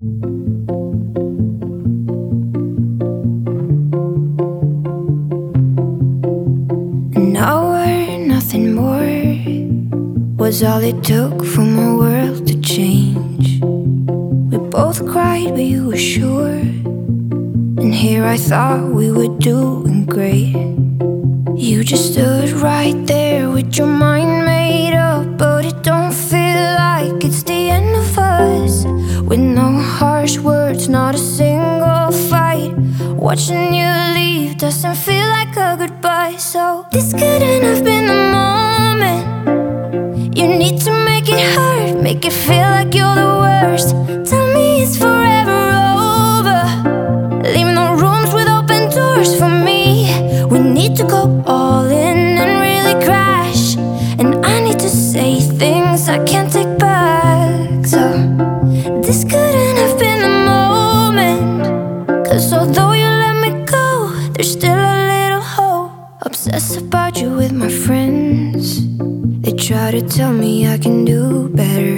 An hour, nothing more, was all it took for my world to change. We both cried, but you were sure. And here I thought we were doing great. You just stood right there with your mind made up, but it don't feel like it's the end of us. With no harsh words, not a single fight. Watching you leave doesn't feel like a goodbye. So this couldn't have been the moment. You need to make it hurt, make it feel like you're the worst. Tell me it's forever over. Leave no rooms with open doors for me. We need to go all in and really crash. And I need to say things I can't take back. So this couldn't have been the moment. 'Cause although you let me go, there's still a little hope. Obsessed about you with my friends. They try to tell me I can do better,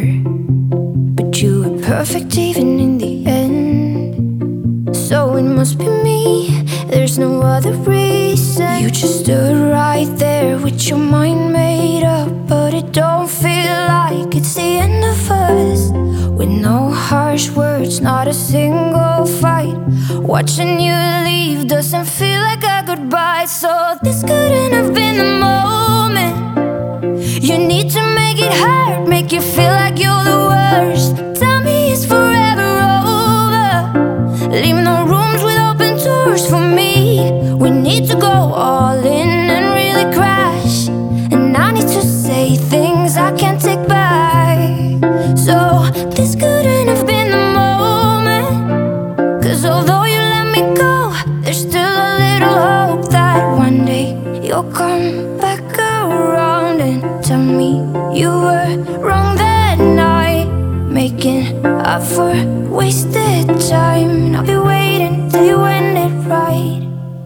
but you were perfect even in the end. So it must be me, there's no other reason. You just stood right there with your mind made up, but it don't feel like it's the end of us. With no harsh words, not a single fight. Watching you leave doesn't feel like a goodbye. So this couldn't have been the moment. You need to make it hurt, make you feel like you're the worst. Tell me it's forever over. Leave no rooms with open doors for me. We need to go all in and really crash. And I need to say things I can't take back. So this couldn't have been the moment. 'Cause although you let me go, there's still a little hope that one day you'll come back around and tell me you were wrong that night, making up for wasted time. And I'll be waiting till you end it right.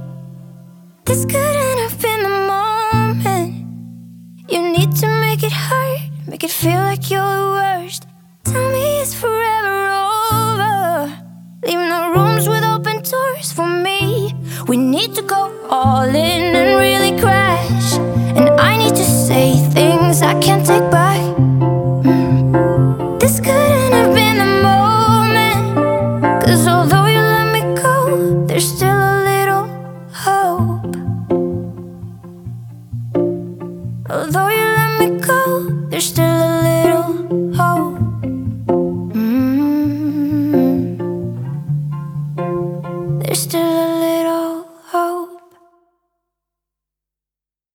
This couldn't have been the moment. You need to make it hurt, make it feel like you're the worst. Tell me it's forever over. Leave no rooms with open doors for me. We need to go all in and really crash. And I need to say things I can't take back. This couldn't have been the moment. 'Cause although you let me go, there's still a little hope. Although you let me go, there's still a little hope. There's still a little